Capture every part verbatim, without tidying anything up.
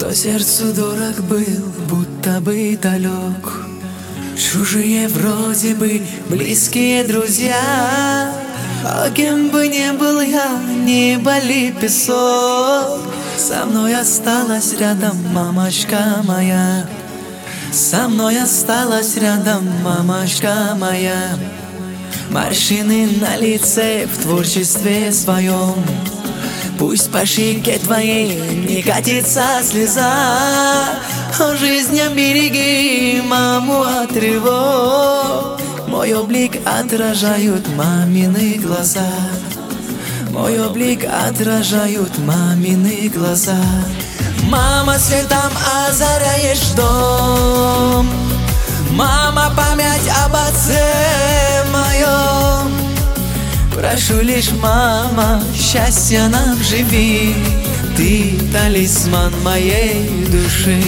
Кто сердцу дорог был, будто бы далек. Чужие вроде бы, близкие друзья. А кем бы ни был я, небо ли песок, со мной осталась рядом мамочка моя. Со мной осталась рядом мамочка моя. Морщины на лице в творчестве своем. Пусть по щеке твоей не катится слеза. О, жизнь береги маму от тревог. Мой облик отражают мамины глаза. Мой облик отражают мамины глаза. Мама, светом озаряешь дом. Мама, память об отце моем. Прошу лишь, мама, счастья нам живи. Ты талисман моей души.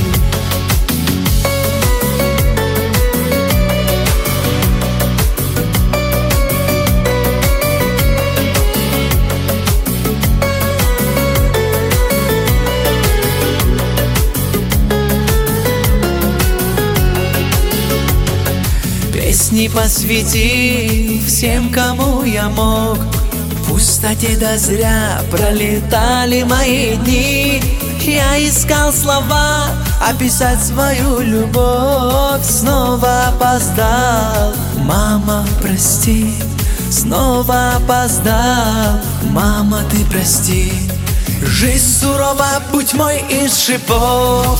Песни посвяти всем, кому я мог. В пустоте да зря пролетали мои дни. Я искал слова, описать свою любовь. Снова опоздал, мама, прости. Снова опоздал, мама, ты прости. Жизнь сурова, путь мой из шипов.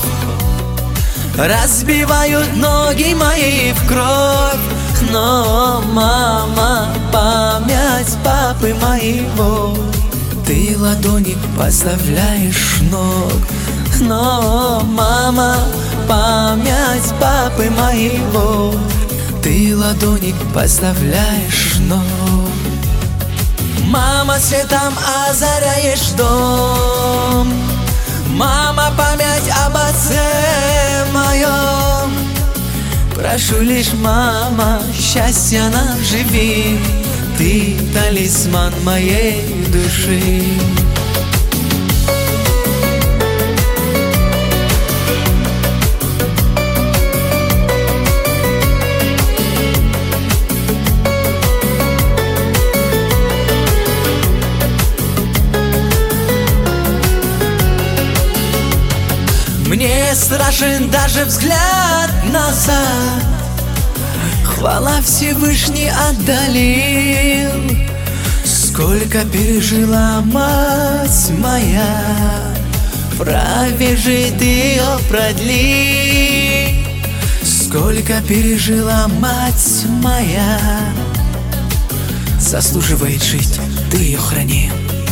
Разбивают ноги мои в кровь. Но, мама, память папы моего ты ладони подставляешь ног. Но, мама, память папы моего ты ладони подставляешь ног. Мама, светом озаряешь дом. Мама, память об отце моем. Прошу лишь, мама, счастья нам живи. Ты талисман моей души. Мне страшен даже взгляд назад. Хвала Всевышний отдалил. Сколько пережила мать моя, вправе же ты ее продли. Сколько пережила мать моя, заслуживает жить, ты ее храни.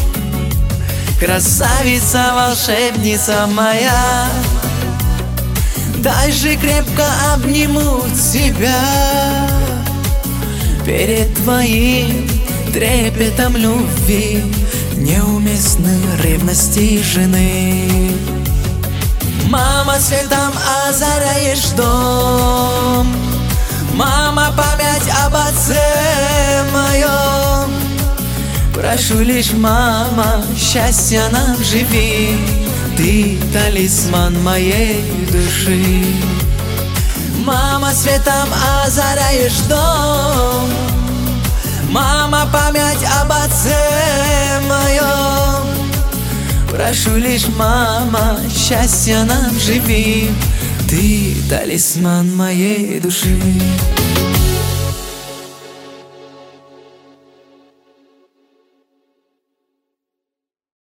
Красавица, волшебница моя, дай же крепко обниму тебя. Перед твоим трепетом любви неуместны ревности жены. Мама, светом озаряешь дом. Мама, память об отце моем. Прошу лишь, мама, счастья нам живи. Ты талисман моей души. Мама, светом озаряешь дом. Мама, память об отце моем. Прошу лишь, мама, счастья нам живи. Ты талисман моей души.